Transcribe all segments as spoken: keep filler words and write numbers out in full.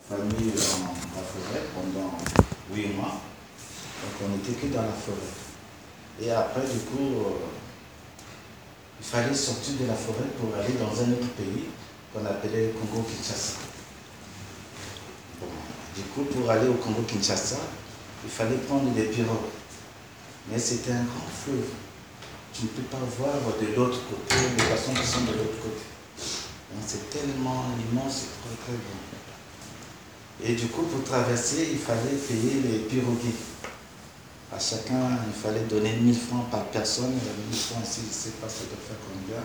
famille dans la forêt pendant huit mois. Donc on n'était que dans la forêt. Et après, du coup, euh, il fallait sortir de la forêt pour aller dans un autre pays qu'on appelait Congo-Kinshasa. Bon, du coup, pour aller au Congo-Kinshasa, il fallait prendre des pirogues. Mais c'était un grand fleuve. Tu ne peux pas voir de l'autre côté les personnes qui sont de l'autre côté. C'est tellement immense, c'est très très bon. Et du coup, pour traverser, il fallait payer les pirogues. À chacun, il fallait donner mille francs par personne. mille francs ici, je ne sais pas, ça doit faire combien.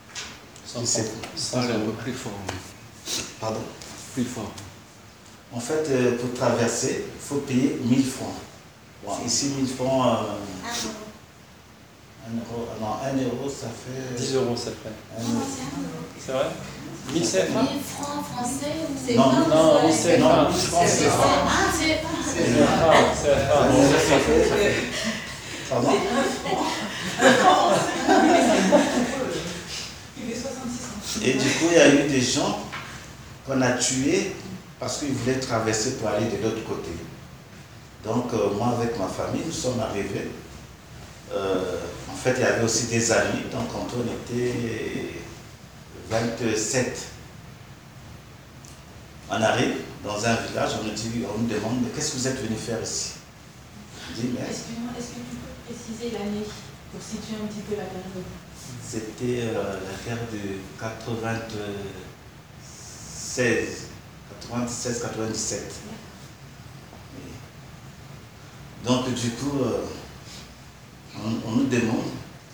Ça a l'air un peu plus fort. Pardon? Plus fort. En fait, euh, pour traverser, il faut payer mille francs. Bon, ici, mille francs. Euh, un euro. Non, un euro, ça fait. dix euros, ça fait. C'est vrai? mille mille francs français ou c'est non, pas non, non, c'est non, mille francs, c'est pas. Ah, c'est pas. C'est pas. C'est pas. Pardon? Et du coup, il y a eu des gens qu'on a tués parce qu'ils voulaient traverser pour aller de l'autre côté. Donc, euh, moi, avec ma famille, nous sommes arrivés. Euh, en fait, il y avait aussi des amis. Donc, quand on était vingt-sept, on arrive dans un village, on nous, dit, on nous demande, mais qu'est-ce que vous êtes venu faire ici? Je dis, mais... Excuse-moi, est-ce que tu peux préciser l'année pour situer un petit peu la période? C'était euh, la guerre de quatre-vingt-seize, quatre-vingt-seize quatre-vingt-dix-sept. Donc, du coup, euh, on, on nous demande,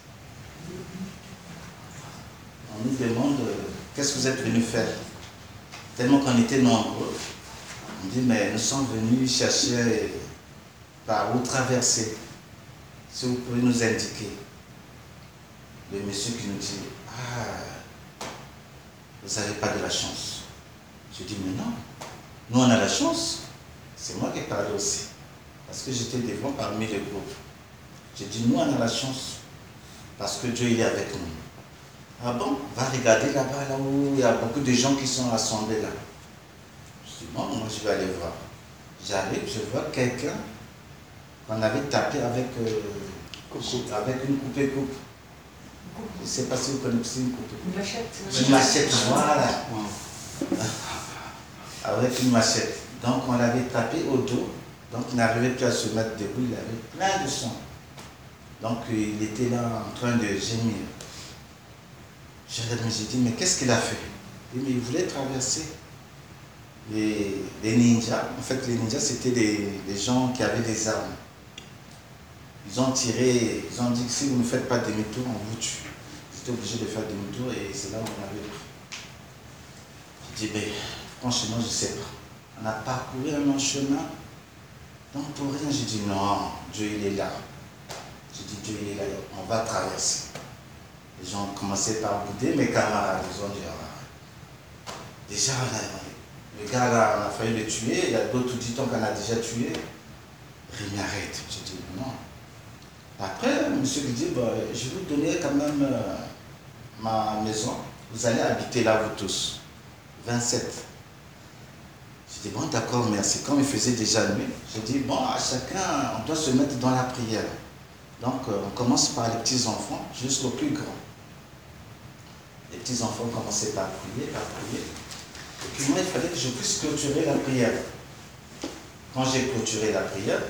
on nous demande euh, qu'est-ce que vous êtes venu faire? Tellement qu'on était nombreux, on dit, mais nous sommes venus chercher par où traverser. Si vous pouvez nous indiquer. Le monsieur qui nous dit, ah, vous n'avez pas de la chance. Je dis, mais non, nous on a la chance. C'est moi qui ai parlé aussi. Parce que j'étais devant parmi les groupes. J'ai dit, nous on a la chance. Parce que Dieu il est avec nous. Ah bon? Va regarder là-bas, là où il y a beaucoup de gens qui sont assemblés là. Je dis, bon, moi je vais aller voir. J'arrive, je vois quelqu'un qu'on avait tapé avec, euh, avec une coupée-coupe. Je ne sais pas si vous connaissez une coupe. Une machette. Une machette, voilà. Avec une machette. Donc on l'avait tapé au dos. Donc il n'arrivait plus à se mettre debout. Il avait plein de sang. Donc il était là en train de gémir. J'ai dit, mais qu'est-ce qu'il a fait? Il dit, mais il voulait traverser. Les, les ninjas, en fait les ninjas c'était des, des gens qui avaient des armes. Ils ont tiré, ils ont dit que si vous ne faites pas demi-tour, on vous tue. J'étais obligé de faire demi-tour et c'est là où on avait pris. J'ai dit, mais franchement, je ne sais pas. On a parcouru un long chemin. Donc pour rien, j'ai dit, non, Dieu il est là. J'ai dit, Dieu il est là, on va traverser. Les gens ont commencé par bouder, mes camarades, ils ont dit, ah, déjà, le gars là, on a failli le tuer. Il y a d'autres qui disent qu'on a déjà tué. Rémi, arrête. J'ai dit, non. Après, monsieur lui dit, bah, je vais vous donner quand même euh, ma maison. Vous allez habiter là, vous tous. vingt-sept. J'ai dit, bon, d'accord, merci. Comme il faisait déjà nuit, j'ai dit, bon, à chacun, on doit se mettre dans la prière. Donc, euh, on commence par les petits-enfants jusqu'aux plus grands. Les petits-enfants commençaient par prier, par prier. Et puis moi, il fallait que je puisse clôturer la prière. Quand j'ai clôturé la prière,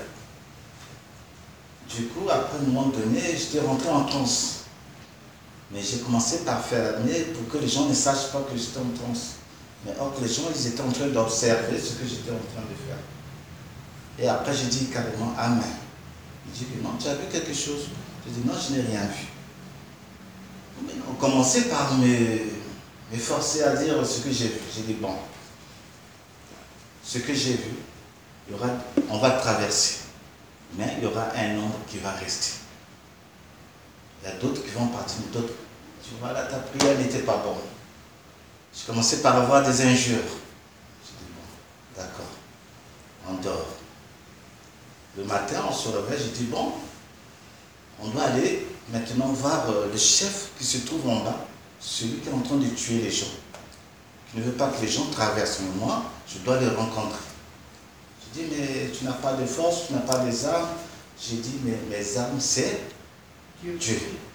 du coup, après un moment donné, j'étais rentré en transe. Mais j'ai commencé par faire mais pour que les gens ne sachent pas que j'étais en transe. Mais or que les gens, ils étaient en train d'observer ce que j'étais en train de faire. Et après, j'ai dit carrément Amen. Il dit que non, tu as vu quelque chose? Je dis non, je n'ai rien vu. Mais on commençait par me, me forcer à dire ce que j'ai vu. J'ai dit bon, ce que j'ai vu, il y aura, on va traverser. Mais il y aura un nombre qui va rester. Il y a d'autres qui vont partir, mais d'autres. Tu vois, là, ta prière n'était pas bonne. J'ai commencé par avoir des injures. J'ai dit, bon, d'accord, on dort. Le matin, on se réveille, j'ai dit, bon, on doit aller maintenant voir le chef qui se trouve en bas, celui qui est en train de tuer les gens, qui ne veut pas que les gens traversent, mais moi, je dois les rencontrer. Je dis, mais tu n'as pas de force, tu n'as pas des armes. J'ai dit, mais mes armes, c'est Dieu. Dieu.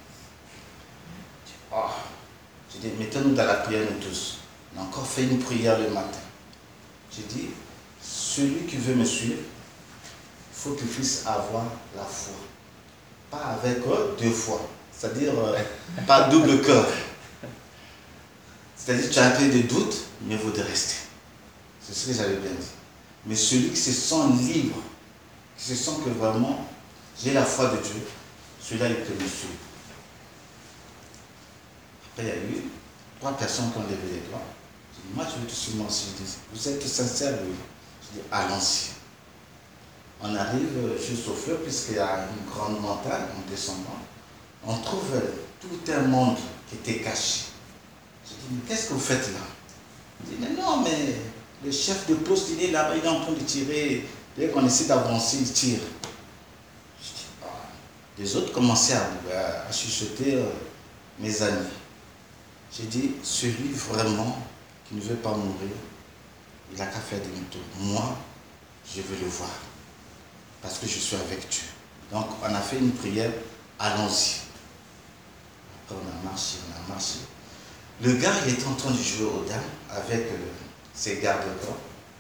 Oh. J'ai dit, mettons-nous dans la prière, nous tous. On a encore fait une prière le matin. J'ai dit, celui qui veut me suivre, il faut qu'il puisse avoir la foi. Pas avec euh, deux fois. C'est-à-dire, euh, pas double cœur. C'est-à-dire, tu as un peu de doute, mieux vaut de rester. C'est ce que j'avais bien dit. Mais celui qui se sent libre, qui se sent que vraiment, j'ai la foi de Dieu, celui-là, il peut me suivre. Après, il y a eu trois personnes qui ont levé les doigts. J'ai dit, moi, je veux te suivre moi aussi. Je dis, vous êtes sincère, oui. Je dis, allons-y. On arrive juste au feu, puisqu'il y a une grande montagne, en descendant. On trouve tout un monde qui était caché. Je dis, mais qu'est-ce que vous faites là? Il dit, mais non, mais le chef de poste, il est là-bas, il est en train de tirer. Dès qu'on essaie d'avancer, il tire. Je dis, ah. Les autres commençaient à, à chuchoter euh, mes amis. J'ai dit, celui vraiment qui ne veut pas mourir, il n'a qu'à faire demi-tour. Moi, je veux le voir. Parce que je suis avec Dieu. Donc, on a fait une prière, allons-y. Après, on a marché, on a marché. Le gars, il était en train de jouer aux dames avec euh, ses gardes-corps.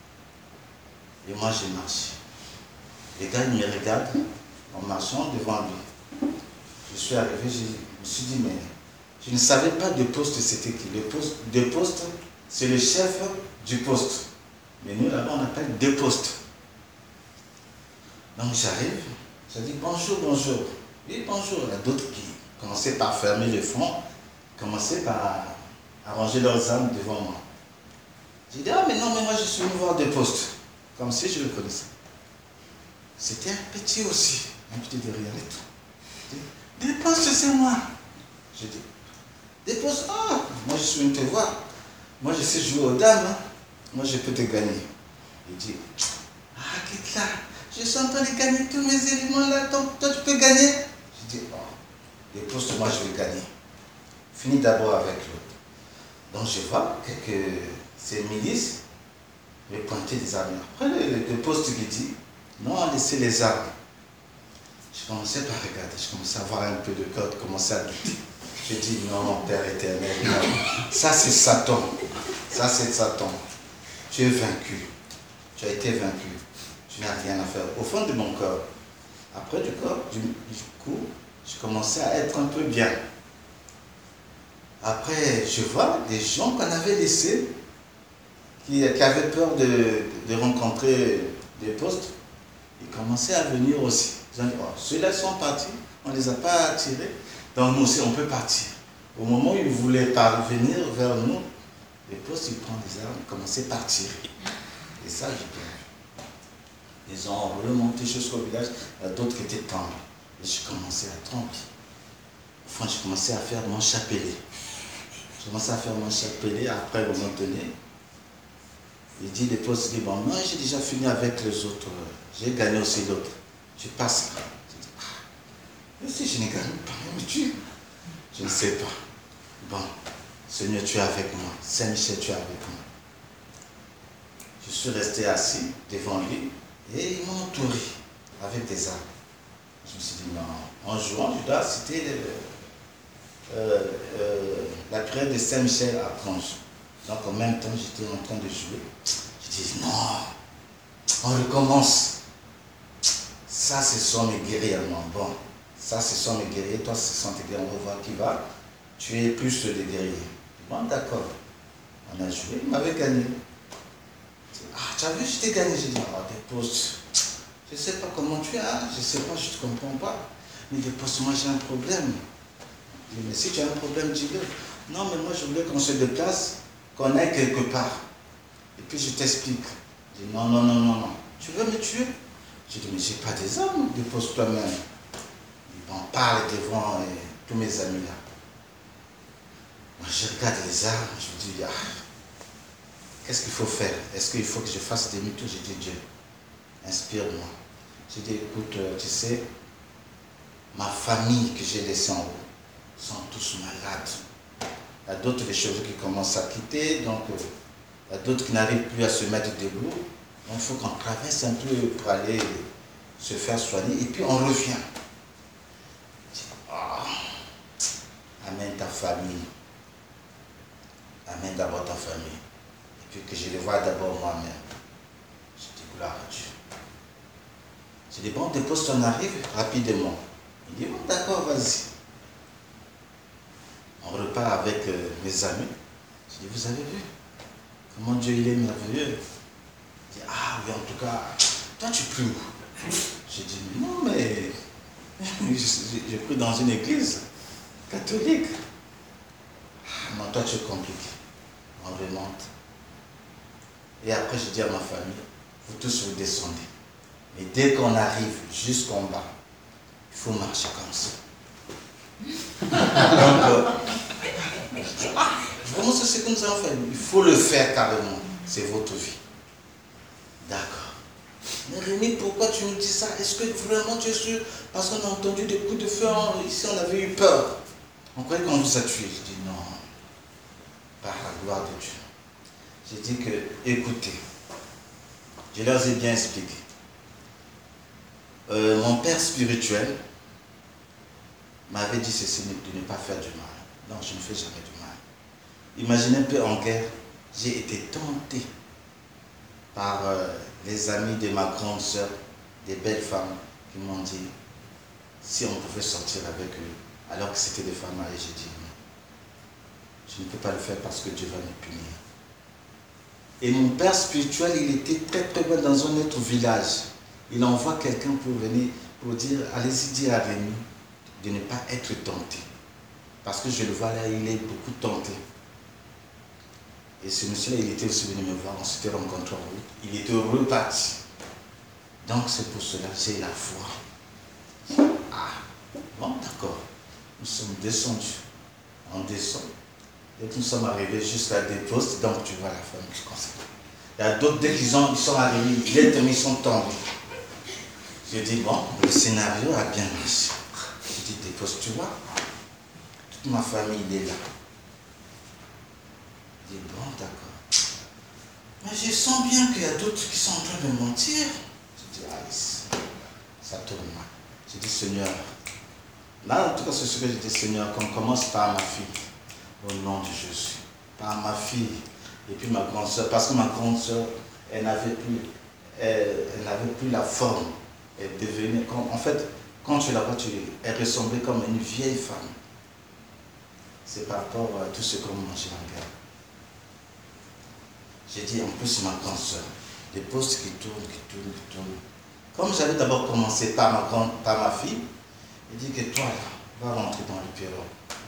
Et moi, j'ai marché. Les gars, ils me regardent en marchant devant lui. Je suis arrivé, je me suis dit, mais je ne savais pas de poste c'était qui. Le poste, de poste, c'est le chef du poste. Mais nous, là-bas, on appelle deux postes. Donc, j'arrive, je dis bonjour, bonjour. Oui, bonjour. Il y a d'autres qui commençaient par fermer le front, commençaient par arranger leurs armes devant moi. J'ai dit, ah, mais non, mais moi, je suis venu voir deux postes. Comme si je le connaissais. C'était un petit aussi, un petit derrière et tout. Des postes, c'est moi. J'ai dit, des postes, ah, moi je suis venu te voir. Moi je sais jouer aux dames, hein. Moi je peux te gagner. Il dit, ah, quitte là, je suis en train de gagner tous mes éléments là, toi, toi tu peux gagner. J'ai dit, oh, des postes, moi je vais gagner. Finis d'abord avec l'autre. Donc je vois que, que ces milices me pointaient des armes. Après le, le poste qui dit, non, laissez les armes. Je commençais par regarder, je commençais à avoir un peu de cœur, je commençais à douter. J'ai dit, non, Père éternel, non. Ça c'est Satan. Ça c'est Satan. Tu es vaincu. Tu as été vaincu. Tu n'as rien à faire. Au fond de mon cœur. Après du corps, du, du coup, je commençais à être un peu bien. Après, je vois des gens qu'on avait laissés, qui, qui avaient peur de, de rencontrer des postes. Ils commençaient à venir aussi. Ils ont dit, oh, ceux-là sont partis, on ne les a pas attirés, donc nous aussi on peut partir. Au moment où ils voulaient parvenir vers nous, les postes, ils prennent des armes, ils commençaient à partir. Et ça, j'ai bien vu. Ils ont remonté jusqu'au village, il y a d'autres qui étaient tendus. Et je commençais à trembler. Enfin, je commençais à faire mon chapelet. Je commençais à faire mon chapelet, après, au moment donné, il dit, les postes, il dit, bon, moi j'ai déjà fini avec les autres, j'ai gagné aussi l'autre. Tu passes là. Je dis, ah, mais si je n'ai gagné pas, mais tu, je ne sais pas. Bon, Seigneur, tu es avec moi. Saint-Michel, tu es avec moi. Je suis resté assis devant lui et ils m'ont entouré avec des armes. Je me suis dit, non, en jouant, je dois citer le, euh, euh, la prière de Saint-Michel à Pronge. Donc en même temps, j'étais en train de jouer. Je dis, non, on recommence. Ça, ce sont mes guerriers allemands. Bon, ça, ce sont mes guerriers. Toi, ce sont tes guerriers. On va voir qui va. Tu es plus des guerriers. Bon, d'accord. On a joué. Il m'avait gagné. Ah, tu as vu, je t'ai gagné. J'ai dit, ah, des postes. Je ne sais pas comment tu as. Je ne sais pas, je ne te comprends pas. Mais des postes, moi, j'ai un problème. Je dis, mais si tu as un problème, dis-le. Non, mais moi, je voulais qu'on se déplace, qu'on aille quelque part. Et puis, je t'explique. Je dis, non, non, non, non, non. Tu veux me tuer? J'ai dit, mais j'ai pas des armes, dépose toi-même. Ils m'en parlent devant et tous mes amis là. Moi, je regarde les armes, je me dis, ah, qu'est-ce qu'il faut faire? Est-ce qu'il faut que je fasse demi-tour? J'ai dit, Dieu, inspire-moi. J'ai dit, écoute, tu sais, ma famille que j'ai laissée en haut sont tous malades. Il y a d'autres des choses qui commencent à quitter, donc Il y a d'autres qui n'arrivent plus à se mettre debout. Donc il faut qu'on traverse un peu pour aller se faire soigner. Et puis on revient. Oh, amène ta famille. Amène d'abord ta famille. Et puis que je les vois d'abord moi-même. Je dis gloire à Dieu. Je dis bon, dépose ton arrive rapidement. Il dit bon, d'accord, vas-y. On repart avec euh, mes amis. Je dis, vous avez vu comment Dieu il est merveilleux. Il dit, ah oui, en tout cas, toi tu pries où? J'ai dit, non mais j'ai pris dans une église catholique. Ah, non, toi tu es compliqué. On remonte. Et après je dis à ma famille, vous tous vous descendez. Mais dès qu'on arrive jusqu'en bas, il faut marcher comme ça. Donc, euh, ah, vraiment c'est comme ça en fait. Il faut le faire carrément. C'est votre vie. D'accord. Mais Rémi, pourquoi tu nous dis ça? Est-ce que vraiment tu es sûr? Parce qu'on a entendu des coups de feu, ici on avait eu peur. On croyait qu'on vous a tué. Je dis non. Par la gloire de Dieu. J'ai dit que, écoutez, je leur ai bien expliqué. Euh, mon père spirituel m'avait dit ceci, de ne pas faire du mal. Non, je ne fais jamais du mal. Imaginez un peu en guerre, j'ai été tenté par euh, les amis de ma grande sœur, des belles femmes qui m'ont dit si on pouvait sortir avec eux, alors que c'était des femmes mariées. J'ai dit non. Je ne peux pas le faire parce que Dieu va me punir. Et mon père spirituel, il était très très loin dans un autre village. Il envoie quelqu'un pour venir, pour dire, allez-y dire à Rémi de ne pas être tenté. Parce que je le vois là, il est beaucoup tenté. Et ce monsieur-là, il était aussi venu me voir, on s'était rencontrés en route. Il était reparti. Donc c'est pour cela que j'ai la foi. Ah, bon d'accord. Nous sommes descendus. On descend. Dès que nous sommes arrivés jusqu'à des postes, donc tu vois la femme qui concerne. Il y a d'autres, dès qu'ils ils sont arrivés, les ils sont tombés. Je dis, bon, le scénario a bien marché. Je dis, dépose, tu vois, toute ma famille, il est là. Je dis, bon, d'accord. Mais je sens bien qu'il y a d'autres qui sont en train de mentir. Je dis, ah, ça tourne mal. Je dis, Seigneur, là, en tout cas, c'est ce que je dis, Seigneur, qu'on commence par ma fille. Au nom de Jésus. Par ma fille. Et puis ma grande soeur. Parce que ma grande soeur, elle n'avait plus, elle, elle n'avait plus la forme. Elle devenait, en fait, quand tu la vois, tu, elle ressemblait comme une vieille femme. C'est par rapport à tout ce qu'on mangeait en guerre. J'ai dit, en plus, ma grande soeur, des postes qui tournent, qui tournent, qui tournent. Comme j'avais d'abord commencé par ma, grande, par ma fille, il dit que toi, là, va rentrer dans le pirogue.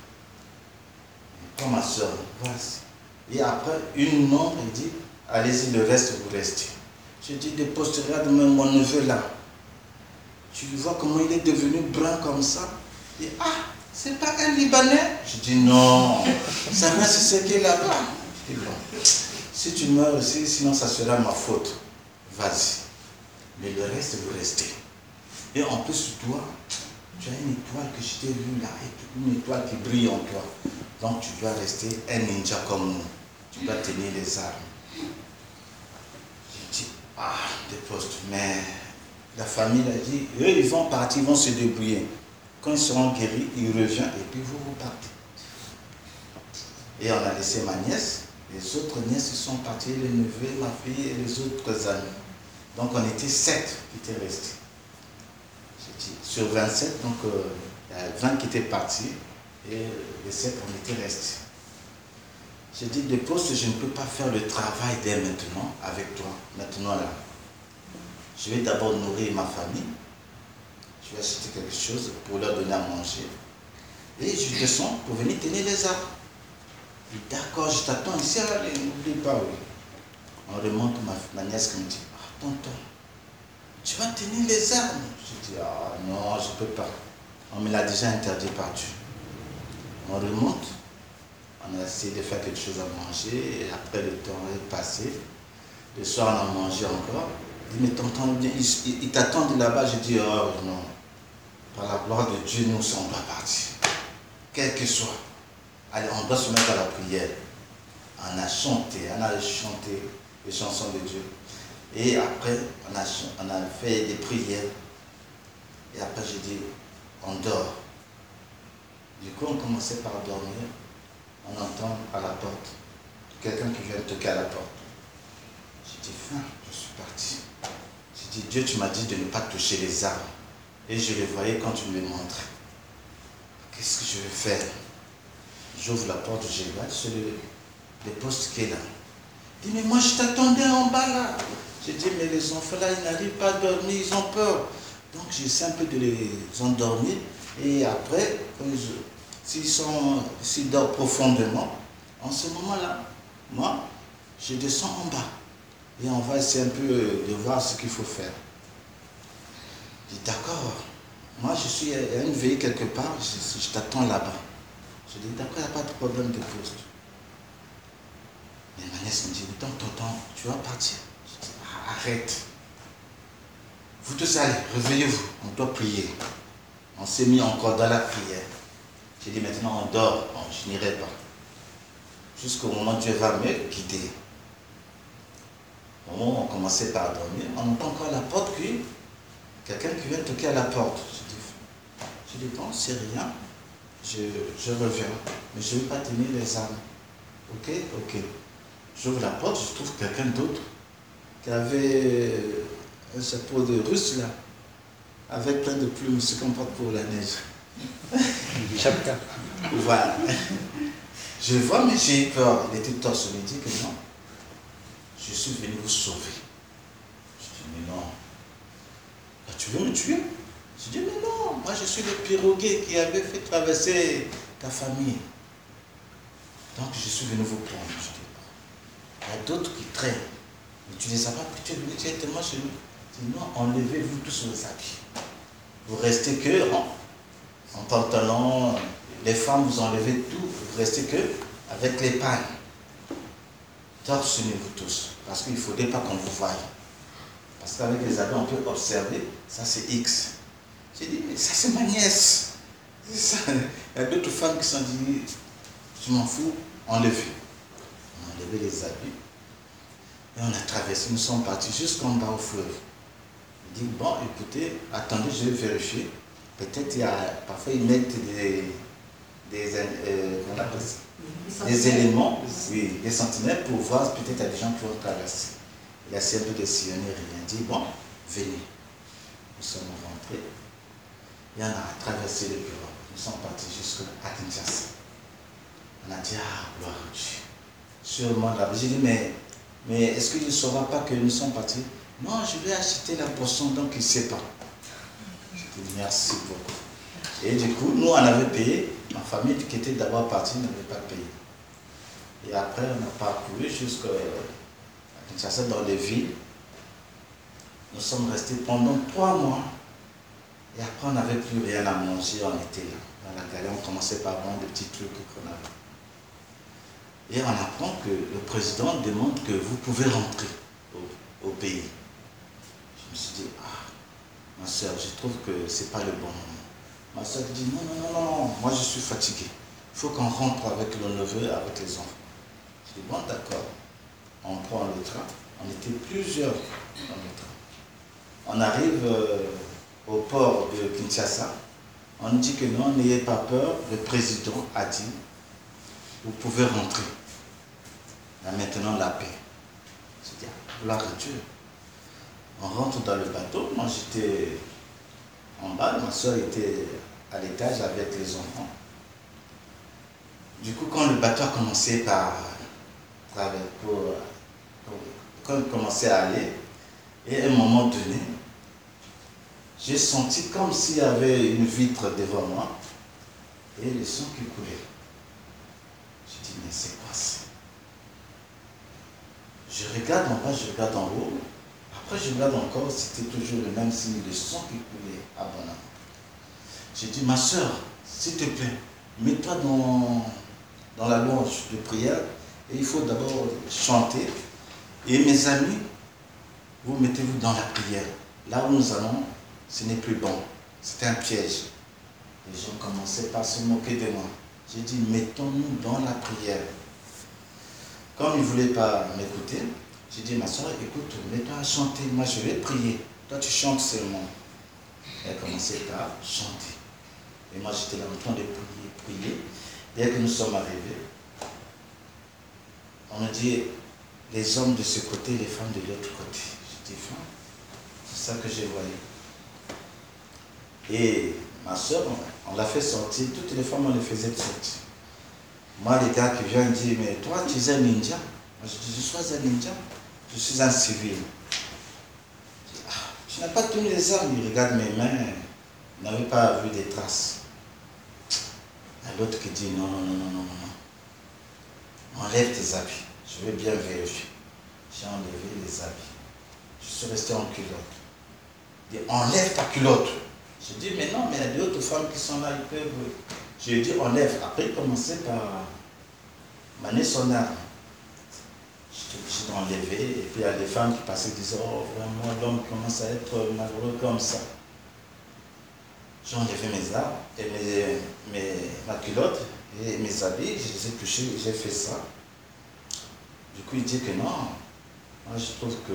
Toi, ma soeur, vas-y. Et après, une non, il dit, allez-y, le reste, vous restez. J'ai dit, des postes, regarde même mon neveu là. Tu vois comment il est devenu brun comme ça? Il dit, ah, c'est pas un Libanais? Je dis, non, ça va, c'est ce qui est là-bas. Je dis, bon, si tu meurs aussi, sinon ça sera ma faute. Vas-y. Mais le reste, vous restez. Et en plus, toi, tu as une étoile que je t'ai vue là, une étoile qui brille en toi. Donc tu dois rester un ninja comme nous. Tu dois tenir les armes. J'ai dit, ah, des postes, mais la famille a dit, eux ils vont partir, ils vont se débrouiller. Quand ils seront guéris, ils reviennent et puis vous repartez. Et on a laissé ma nièce, les autres nièces sont parties, les neveux, ma fille et les autres amis. Donc on était sept qui étaient restés. J'ai dit, sur vingt-sept, donc euh, il y a vingt qui étaient partis. Et les sept, on était restés. J'ai dit, de poste, je ne peux pas faire le travail dès maintenant avec toi, maintenant là. Je vais d'abord nourrir ma famille. Je vais acheter quelque chose pour leur donner à manger. Et je descends pour venir tenir les arbres. D'accord, je t'attends ici, allez, n'oublie pas, oui. On remonte, ma, ma nièce qui me dit, ah, tonton, tu vas tenir les arbres? Je dis, ah non, je ne peux pas. On me l'a déjà interdit par Dieu. On remonte, on a essayé de faire quelque chose à manger, et après le temps est passé. Le soir, on a mangé encore. Il dit, mais tonton, il, il, il t'attend là-bas. Je dis, oh non, par la gloire de Dieu, nous, on doit partir. Quel que soit. Allez, on doit se mettre à la prière. on a chanté, on a chanté les chansons de Dieu. Et après, on a, on a fait des prières. Et après, j'ai dit, on dort. Du coup, on commençait par dormir. On entend à la porte quelqu'un qui vient toquer à la porte. J'ai dit, fin, je suis parti. J'ai dit, Dieu, tu m'as dit de ne pas toucher les arbres. Et je les voyais quand tu me les montrais. Qu'est-ce que je vais faire? J'ouvre la porte, je regarde, c'est le, le poste qui est là. Il dit, mais moi je t'attendais en bas là. J'ai dit, mais les enfants là, ils n'arrivent pas à dormir, ils ont peur. Donc j'essaie un peu de les endormir. Et après, s'ils sont, s'ils dorment profondément, en ce moment-là, moi, je descends en bas. Et on va essayer un peu de voir ce qu'il faut faire. Je dis, d'accord, moi je suis à une veillée quelque part, je, je t'attends là-bas. Je dis, d'accord, il n'y a pas de problème de poste. Mais ma nièce me dit, dans ton temps, tu vas partir. Je dis, ah, arrête. Vous tous allez, réveillez-vous, on doit prier. On s'est mis encore dans la prière. J'ai dit, maintenant on dort, bon, je n'irai pas. Jusqu'au moment où Dieu va me guider. Au moment où on commençait par dormir, on entend encore à la porte que quelqu'un qui vient toquer à la porte. Je dis, je dis bon, c'est rien, je, je reviens, mais je ne vais pas tenir les armes. Ok, ok. J'ouvre la porte, je trouve quelqu'un d'autre qui avait un chapeau de russe là, avec plein de plumes, ce qu'on porte pour la neige. Chapka. Voilà. Je vois, mais j'ai eu peur. Il était torse, il me dit que non. Je suis venu vous sauver. Je dis, mais non. Ah, tu veux me tuer? Je dis, mais non, moi je suis le piroguet qui avait fait traverser ta famille. Donc je suis venu vous prendre. Je dis, il y a d'autres qui traînent. Mais tu ne les as pas pris, tu es venu directement chez nous. Je dis, non, enlevez-vous tous vos habits. Vous restez que en, en pantalon, les femmes vous enlevez tout, vous restez que avec les pannes. Torse nu vous tous, parce qu'il ne faudrait pas qu'on vous voie. Parce qu'avec les habits, on peut observer, ça c'est X. J'ai dit, mais ça c'est ma nièce. Ça. Il y a d'autres femmes qui se sont dit, je m'en fous, enlevez. On a enlevé les habits. Et on a traversé, nous sommes partis jusqu'en bas au fleuve. Il dit, bon, écoutez, attendez, je vais vérifier. Peut-être il y a, parfois ils mettent des, des, euh, on appelle ça, des éléments, oui, des sentinelles pour voir peut-être il y a des gens qui vont traverser. Il a essayé un peu de sillonner, il a dit, bon, venez. Nous sommes rentrés et on a traversé le bureau. Nous sommes partis jusqu'à Kinshasa. On a dit, ah, gloire à Dieu. Sûrement là. J'ai dit, mais, mais est-ce qu'il ne saura pas que nous sommes partis? Non, je vais acheter la poisson, donc il ne sait pas. J'ai dit, merci beaucoup. Et du coup, nous, on avait payé. Ma famille qui était d'abord partie n'avait pas payé. Et après, on a parcouru jusqu'à Kinshasa, dans les villes. Nous sommes restés pendant trois mois. Et après, on n'avait plus rien à manger, on était là. Dans la galère, on commençait par vendre des petits trucs qu'on avait. Et on apprend que le président demande que vous pouvez rentrer au, au pays. Je me suis dit, ah, ma soeur, je trouve que ce n'est pas le bon moment. Ma soeur dit, non, non, non, non, moi je suis fatigué. Il faut qu'on rentre avec le neveu, avec les enfants. Je dis, bon, d'accord. On prend le train. On était plusieurs dans le train. On arrive euh, au port de Kinshasa. On dit que non, n'ayez pas peur. Le président a dit, vous pouvez rentrer. Il y a maintenant la paix. Je dis, gloire à Dieu. On rentre dans le bateau. Moi, j'étais en bas. Ma soeur était à l'étage avec les enfants. Du coup, quand le bateau a commencé par... Pour, pour, quand il commençait à aller, et à un moment donné, j'ai senti comme s'il y avait une vitre devant moi et le sang qui coulait. J'ai dit, mais c'est quoi ça? Je regarde en bas, je regarde en haut. Après, je regarde encore, c'était toujours le même signe, le sang qui coulait abondamment. J'ai dit, ma soeur, s'il te plaît, mets-toi dans, dans la loge de prière et il faut d'abord chanter. Et mes amis, vous mettez-vous dans la prière. Là où nous allons, ce n'est plus bon. C'était un piège. Les gens commençaient par se moquer de moi. J'ai dit, mettons-nous dans la prière. Comme il ne voulait pas m'écouter, j'ai dit, ma soeur, écoute, mets-toi à chanter, moi je vais prier. Toi tu chantes seulement. Elle a commencé à chanter. Et moi j'étais là en train de prier, prier. Dès que nous sommes arrivés, on a dit, les hommes de ce côté, les femmes de l'autre côté. J'ai dit, c'est ça que j'ai voyé. Et ma soeur, on, on l'a fait sortir, toutes les femmes, on les faisait sortir. Moi, les gars qui viennent dire, mais toi, tu es un ninja. Moi, je dis, je suis un ninja, je suis un civil. Je dis, ah, tu n'as pas tenu les armes. Il regarde mes mains, il n'avait pas vu des traces. Et l'autre qui dit, non, non, non, non, non, non. Enlève tes habits, je vais bien vérifier. J'ai enlevé les habits. Je suis resté en culotte. Il dit, enlève ta culotte. Je dis, mais non, mais il y a d'autres femmes qui sont là, ils peuvent. Je lui ai dit, enlève. Après, il commençait par manier son arme. J'étais obligé d'enlever. Et puis, il y a des femmes qui passaient et disaient, oh, vraiment, l'homme commence à être malheureux comme ça. J'ai enlevé mes armes, et mes, mes, ma culotte et mes habits. Je les ai touchés, j'ai fait ça. Du coup, il dit que non. Moi, je trouve que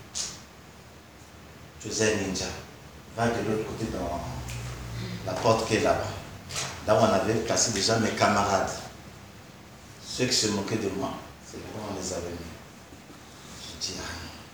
tu es un ninja. Va de l'autre côté dans la porte qui est là-bas. Là où on avait placé déjà mes camarades. Ceux qui se moquaient de moi, c'est là où on les avait mis. Je dis,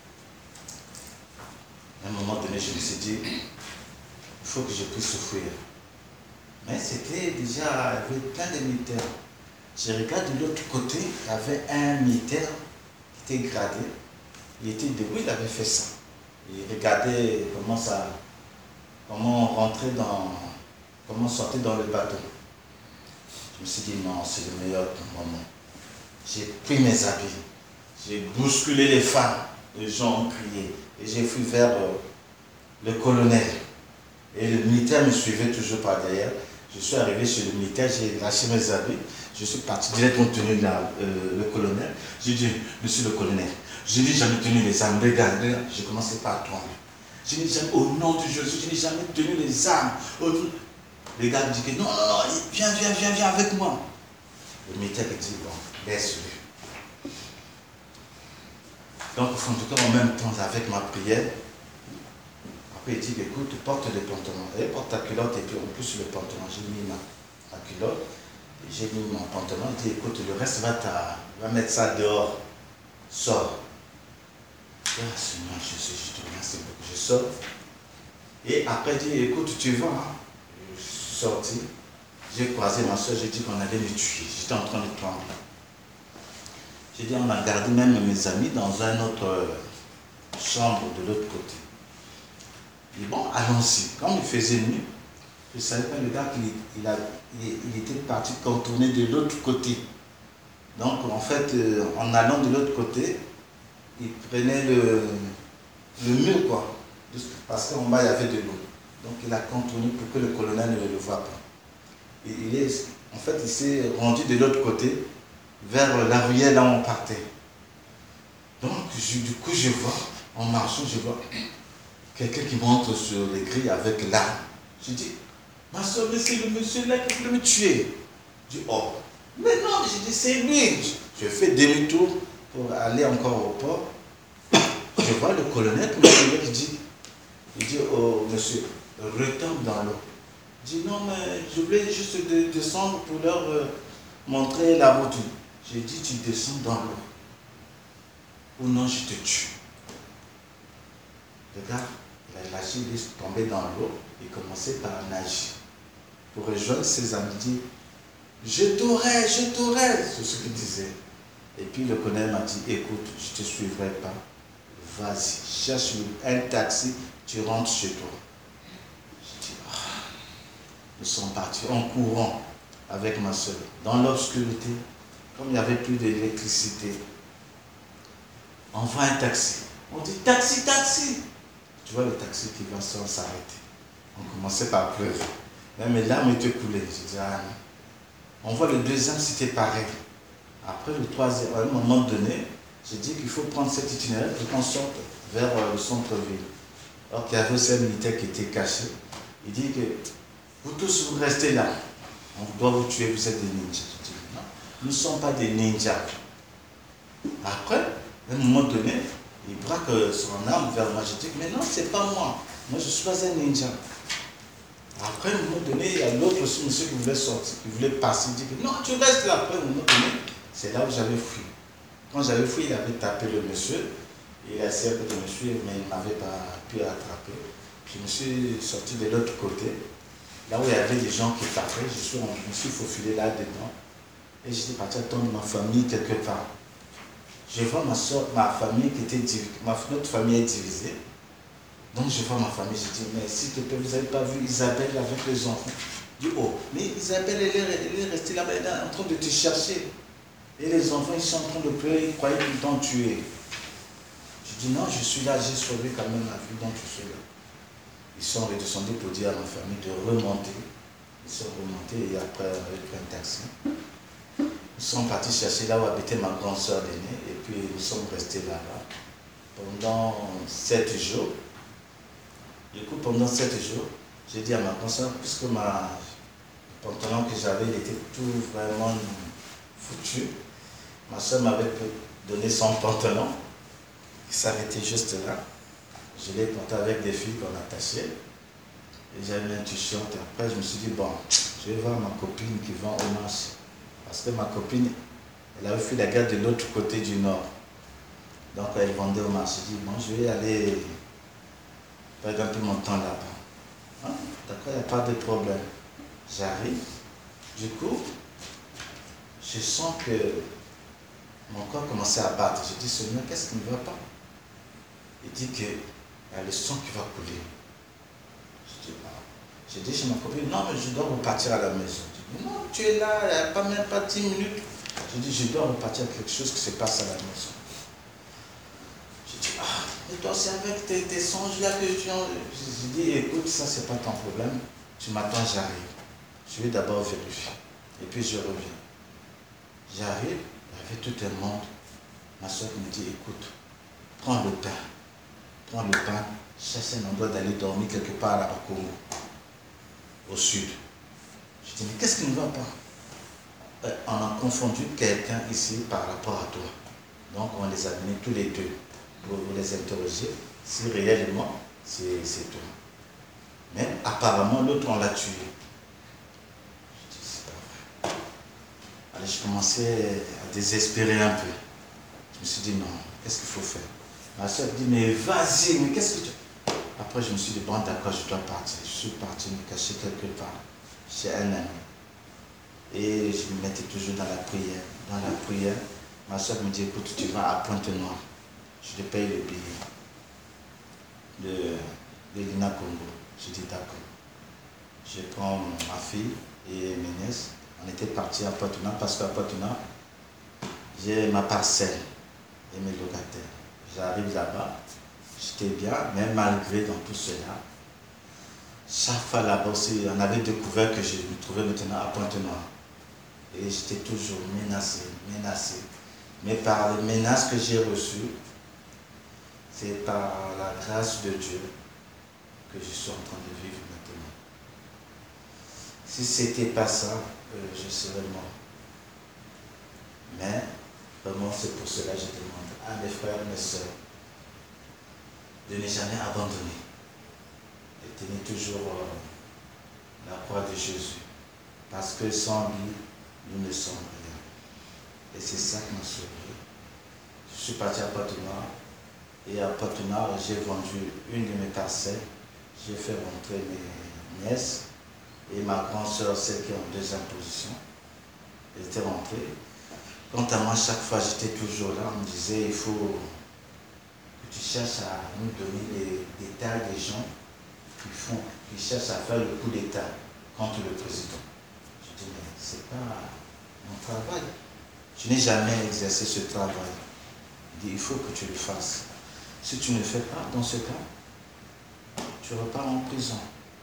ah. À un moment donné, je me suis dit, il faut que je puisse souffrir. Mais c'était déjà, il y avait plein de militaires. Je regarde de l'autre côté, il y avait un militaire qui était gradé. Il était debout, il avait fait ça. Il regardait comment ça, comment on rentrait dans, comment on sortait dans le bateau. Je me suis dit, non, c'est le meilleur moment. J'ai pris mes habits, j'ai bousculé les femmes, les gens ont crié, et j'ai fui vers euh, le colonel. Et le militaire me suivait toujours par derrière. Je suis arrivé chez le militaire, j'ai lâché mes habits, je suis parti directement tenu là, euh, le colonel. J'ai dit, monsieur le colonel, je n'ai jamais tenu les armes, regardez, j'ai commencé par trembler. Je n'ai jamais, au nom de Jésus, je n'ai jamais tenu les armes. Les gars me disent que non, non, non, viens, viens, viens, viens avec moi. Le militaire me dit, bon, laisse-le. Donc, en tout cas, en même temps, avec ma prière, après il dit, écoute, porte les pantalons. Et porte ta culotte, et puis en plus le pantalon, j'ai mis ma, ma culotte, et j'ai mis mon pantalon, il dit, écoute, le reste, va, va mettre ça dehors, sors. Ah, Seigneur Jésus, je te remercie beaucoup. Je sors. Et après, il dit, écoute, tu vas. Hein? Je suis sorti. J'ai croisé ma soeur, j'ai dit qu'on allait me tuer. J'étais en train de trembler. J'ai dit, on a gardé même mes amis dans une autre chambre de l'autre côté. Il dit, bon, allons-y. Quand il faisait nuit, je ne savais pas le gars qu'il il a, il, il était parti contourner de l'autre côté. Donc, en fait, en allant de l'autre côté, il prenait le, le mur, quoi, parce qu'en bas, il y avait de l'eau. Donc, il a contourné pour que le colonel ne le voie pas. Et il est, en fait, il s'est rendu de l'autre côté, vers la ruelle là où on partait. Donc, je, du coup, je vois, en marchant, je vois quelqu'un qui monte sur les grilles avec l'arme. Je dis, ma soeur, mais c'est le monsieur là qui voulait me tuer. Je dis, oh, mais non, je dis, c'est lui. Je fais demi-tour pour aller encore au port. Je vois le colonel qui dit, il dit, oh monsieur, retombe dans l'eau. Je dis, non, mais je voulais juste de, descendre pour leur euh, montrer la route. J'ai dit, tu descends dans l'eau. Ou non, je te tue. Le gars, il a lâché, il est tombé dans l'eau, il commençait par nager. Pour rejoindre ses amis, il dit, je t'aurai, je t'aurai. C'est ce qu'il disait. Et puis le colonel m'a dit, écoute, je ne te suivrai pas. Vas-y, cherche un taxi, tu rentres chez toi. Je dis, ah. Nous sommes partis en courant avec ma soeur, dans l'obscurité, comme il n'y avait plus d'électricité. On voit un taxi. On dit, taxi, taxi. Tu vois le taxi qui va sans s'arrêter. On commençait par pleurer. Même mes larmes étaient coulées. Je dis, ah non. On voit le deuxième, c'était pareil. Après le troisième, à un moment donné, j'ai dit qu'il faut prendre cet itinéraire pour qu'on sorte vers le centre-ville. Alors qu'il y avait aussi un militaire qui était caché. Il dit que vous tous vous restez là. On doit vous tuer, vous êtes des ninjas. Je dis non, nous ne sommes pas des ninjas. Après, à un moment donné, il braque son arme vers moi. Je dis, mais non, c'est pas moi. Moi, je suis pas un ninja. Après, à un moment donné, il y a l'autre aussi, monsieur qui voulait sortir, qui voulait passer. Il dit, non, tu restes là. Après, à un moment donné, c'est là où j'avais fui. Quand j'avais fui, il avait tapé le monsieur. Il a essayé de me suivre, mais il ne m'avait pas pu attraper. Puis je me suis sorti de l'autre côté, là où il y avait des gens qui tapaient. Je, suis, je me suis faufilé là-dedans. Et j'étais parti attendre ma famille quelque part. Je vois ma soeur, ma famille qui était divisée. Notre famille est divisée. Donc je vois ma famille, je dis, mais s'il te plaît, vous n'avez pas vu Isabelle avec les enfants? Je dis, oh, mais Isabelle, elle est, elle est restée là-bas, elle est en train de te chercher. Et les enfants, ils sont en train de pleurer, ils croyaient qu'ils t'ont tué. Je dis, non, je suis là, j'ai sauvé quand même ma vie, donc je suis là. Ils sont redescendus pour dire à ma famille de remonter. Ils sont remontés et après, avec un taxi. Ils sont partis chercher là où habitait ma grande soeur l'aînée et puis nous sommes restés là-bas pendant sept jours. Du coup, pendant sept jours, j'ai dit à ma grande soeur, puisque ma le pantalon que j'avais, il était tout vraiment foutu. Ma soeur m'avait donné son pantalon. Il s'arrêtait juste là. Je l'ai porté avec des filles qu'on attachait. Et j'avais mis un t-shirt. Après, je me suis dit, bon, je vais voir ma copine qui vend au marché. Parce que ma copine, elle avait fait la guerre de l'autre côté du nord. Donc, elle vendait au marché. Je dis, bon, je vais aller perdre un peu mon temps là-bas. Hein? D'accord, il n'y a pas de problème. J'arrive. Du coup, je sens que mon corps commençait à battre. Je dis, Seigneur, qu'est-ce qui ne va pas? Il dit qu'il y a le sang qui va couler. Je dis, ah. J'ai dit chez ma copine, non, mais je dois repartir à la maison. Je dis, non, tu es là, il n'y a pas même pas dix minutes. Je dis, je dois repartir à quelque chose qui se passe à la maison. Je dis, ah, mais toi, c'est avec tes, tes songes là que tu as. J'ai dit, écoute, ça, c'est pas ton problème. Tu m'attends, j'arrive. Je vais d'abord vérifier. Et puis, je reviens. J'arrive, il y avait tout un monde. Ma soeur me dit, écoute, prends le pain. Prends le pain, cherche un endroit d'aller dormir quelque part à Congo, au sud. Je dis, mais qu'est-ce qui ne va pas? On a confondu quelqu'un ici par rapport à toi. Donc on les a amenés tous les deux pour les interroger si réellement c'est toi. Mais apparemment l'autre on l'a tué. Je dis, c'est pas vrai. Alors je commençais à désespérer un peu. Je me suis dit, non, qu'est-ce qu'il faut faire? Ma soeur dit, mais vas-y, mais qu'est-ce que tu... Après, je me suis dit, bon, d'accord, je dois partir. Je suis parti me cacher quelque part chez un ami. Et je me mettais toujours dans la prière. Dans la prière, ma soeur me dit, écoute, tu vas à Pointe-Noire. Je te paye le billet de, de l'I N A Congo. Je dis, d'accord. Je prends ma fille et mes nièces. On était partis à Pointe-Noire parce qu'à Pointe-Noire, j'ai ma parcelle et mes locataires. J'arrive là-bas, j'étais bien, mais malgré dans tout cela, chaque fois là-bas aussi, on avait découvert que je me trouvais maintenant à Pointe-Noire. Et j'étais toujours menacé, menacé. Mais par les menaces que j'ai reçues, c'est par la grâce de Dieu que je suis en train de vivre maintenant. Si ce n'était pas ça, euh, je serais mort. Mais vraiment, c'est pour cela que je demande à mes frères et mes sœurs de ne jamais abandonner, de tenir toujours euh, la croix de Jésus, parce que sans lui, nous ne sommes rien. Et c'est ça qui m'a sauvé. Je suis parti à Pointe-Noire, et à Pointe-Noire, j'ai vendu une de mes parcelles, j'ai fait rentrer mes nièces, et ma grande sœur, celle qui est en deuxième position, elle était rentrée. Quant à moi, chaque fois, j'étais toujours là, on me disait, il faut que tu cherches à nous donner les détails des gens qui font, qui cherchent à faire le coup d'État contre le président. Je dis, mais c'est pas mon travail. Je n'ai jamais exercé ce travail. Il dit, il faut que tu le fasses. Si tu ne le fais pas, dans ce cas, tu repars en prison.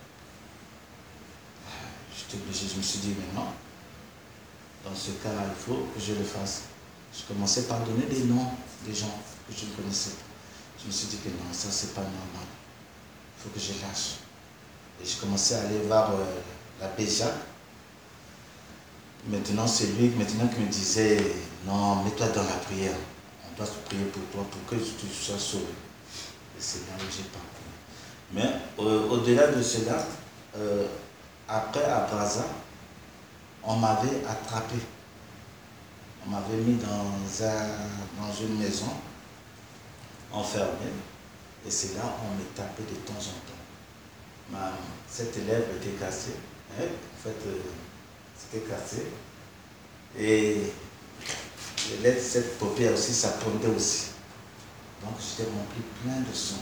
J'étais obligé, je me suis dit, mais non. Dans ce cas, il faut que je le fasse. Je commençais par donner des noms des gens que je ne connaissais pas. Je me suis dit que non, ça c'est pas normal. Il faut que je lâche. Et je commençais à aller voir euh, l'abbé Jacques. Maintenant, c'est lui maintenant qui me disait, non, mets-toi dans la prière. doit prier pour toi pour que tu sois sauvé. Et c'est là où j'ai parcouru. Mais euh, au-delà de cela, euh, après à Brazza, on m'avait attrapé. On m'avait mis dans, un, dans une maison, enfermé, et c'est là où on me tapait de temps en temps. Ma, cette lèvre était cassée, hein, en fait, euh, c'était cassé, et les lettres, cette paupière aussi, ça pondait aussi. Donc j'étais rempli plein de sang.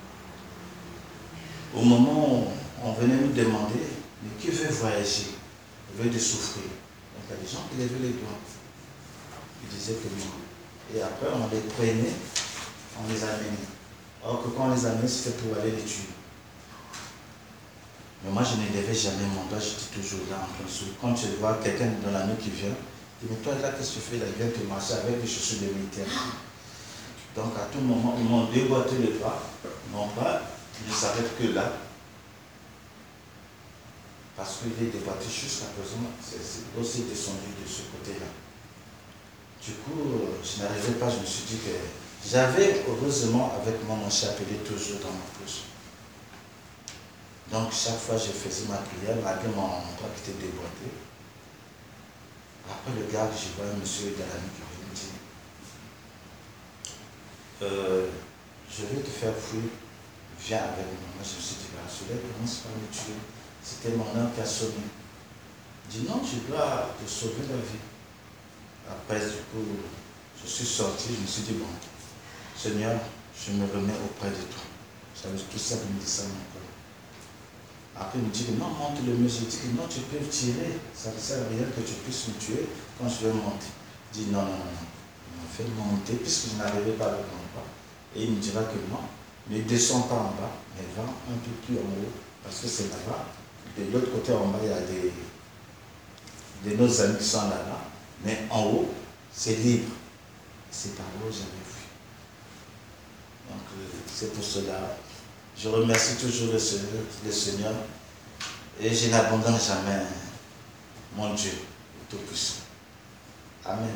Au moment où on venait nous demander, mais qui veut voyager, veut de souffrir. Donc il y a des gens qui levaient les doigts. Ils disaient que non. Et après, on les prenait, on les amenait. Or que quand on les amenait, c'était pour aller les tuer. Mais moi, je ne levais jamais mon doigt, j'étais toujours là en plein sourire. Quand tu vois quelqu'un dans la nuit qui vient, tu dis, mais toi là, qu'est-ce que tu fais là? Il vient te marcher avec des chaussures de militaire. Donc à tout moment, ils m'ont déboîté le bras. Mon bras ne s'arrête que là. Parce qu'il est déboîté jusqu'à présent, c'est aussi descendu de ce côté-là. Du coup, je n'arrivais pas, je me suis dit que j'avais heureusement avec moi mon chapelet toujours dans ma poche. Donc chaque fois je faisais ma prière, malgré mon bras qui était déboîté. Après le gars, je vois un monsieur dans la nuit qui me dit euh, je vais te faire fuir, viens avec moi. Moi je me suis dit, bah, celui-là commence par me tuer. C'était mon âme qui a sonné. Il dit non, tu dois te sauver la vie. Après, du coup, je suis sorti, je me suis dit, bon, Seigneur, je me remets auprès de toi. J'avais tout ça, il me dit ça mon corps. Après, il me dit, non, monte le mur. J'ai dit, non, tu peux me tirer. Ça ne sert à rien que tu puisses me tuer quand je vais monter. Il dit, non, non, non, non. Il m'a fait monter, puisque je n'arrivais pas avec mon bras. Et il me dira que non, ne descends pas en bas, mais va un peu plus en haut, parce que c'est là-bas. De l'autre côté, en bas, il y a des, de nos amis qui sont là-bas. Mais en haut, c'est libre. C'est par là où j'avais vu. Donc, euh, c'est pour cela. Je remercie toujours le Seigneur, le Seigneur et je n'abandonne jamais mon Dieu, le Tout-Puissant. Amen.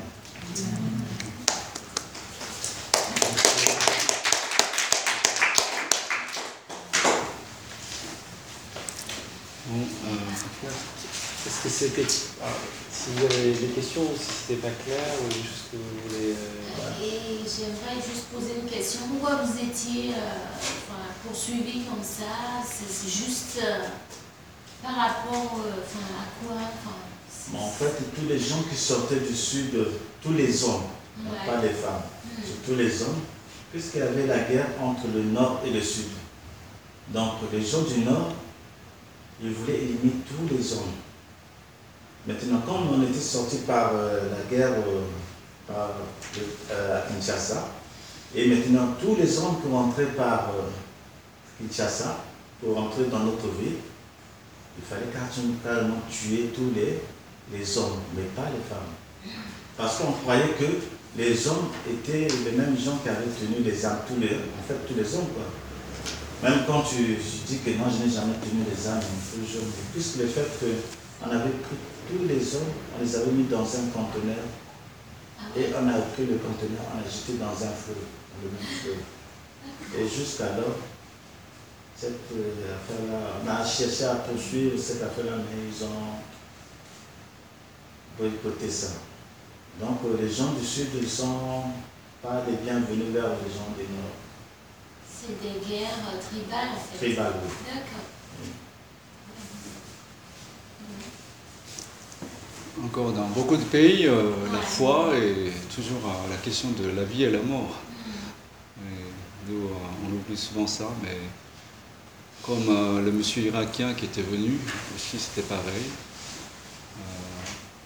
Bon, euh, est-ce que c'était... Ah, si vous avez des questions ou si c'était pas clair ou des choses que vous voulez... Euh... Et j'aimerais juste poser une question. Pourquoi vous étiez euh, enfin, poursuivi comme ça? C'est juste euh, par rapport euh, enfin, à quoi enfin, En fait, tous les gens qui sortaient du sud, tous les hommes, ouais. Pas les femmes, mmh. Tous les hommes, puisqu'il y avait la guerre entre le nord et le sud. Donc les gens du nord, ils voulaient éliminer tous les hommes. Maintenant, comme on était sorti par euh, la guerre euh, par, euh, à Kinshasa, et maintenant tous les hommes qui rentraient par euh, Kinshasa pour rentrer dans notre ville, il fallait carrément tuer tous les, les hommes, mais pas les femmes. Parce qu'on croyait que les hommes étaient les mêmes gens qui avaient tenu les armes, tous les, en fait tous les hommes quoi. Même quand tu, tu dis que non, je n'ai jamais tenu les armes, toujours, puisque le fait qu'on avait pris tous les hommes, on les avait mis dans un conteneur et on a pris le conteneur, on l'a jeté dans un feu, le même feu. Et jusqu'alors, cette euh, affaire-là, on a cherché à poursuivre cette affaire-là, mais ils ont boycotté ça. Donc euh, les gens du sud ne sont pas les bienvenus vers les gens du nord. C'est des guerres tribales en fait. Tribales, oui. D'accord. Oui. Encore dans beaucoup de pays, euh, ouais. La foi est toujours à la question de la vie et la mort. Mm. Et nous, on oublie souvent ça, mais comme euh, le monsieur irakien qui était venu, aussi c'était pareil. Euh...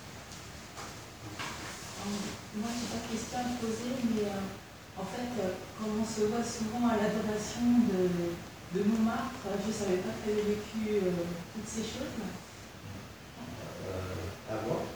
Moi, j'ai pas de question à te poser, mais euh, en fait, euh, comme on se voit souvent à l'adoration de, de Montmartre, je ne savais pas que tu avais vécu euh, toutes ces choses. Euh, ah bon?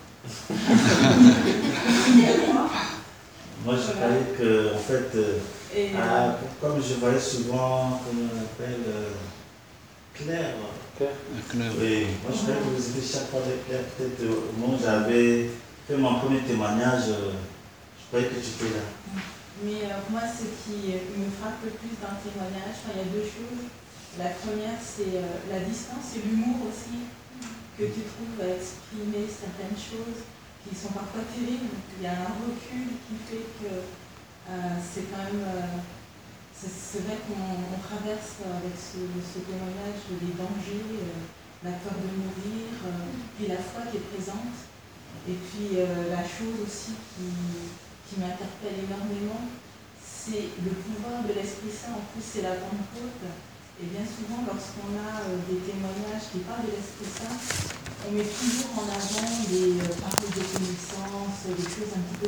Moi, Moi, je voilà. croyais que, en fait, euh, Et, ah, comme je voyais souvent, comment on appelle, euh, Claire. Claire. Claire. Oui, moi je croyais que vous étiez chaque fois avec Claire. Peut-être au moment où j'avais fait mon premier témoignage, euh, je croyais que tu étais là. Mais euh, moi, ce qui me frappe le plus dans le témoignage, enfin, il y a deux choses. La première, c'est euh, la distance et l'humour aussi, que tu trouves à exprimer certaines choses qui sont parfois terribles. Il y a un recul qui fait que euh, c'est quand même... Euh, c'est vrai qu'on traverse avec ce, ce témoignage les dangers, euh, la peur de mourir, euh, puis la foi qui est présente. Et puis euh, la chose aussi qui, qui m'interpelle énormément, c'est le pouvoir de l'Esprit Saint. En plus, c'est la Pentecôte. Et bien souvent, lorsqu'on a euh, des témoignages qui parlent de l'Esprit Saint, on met toujours en avant des euh, paroles de connaissance, des choses un petit peu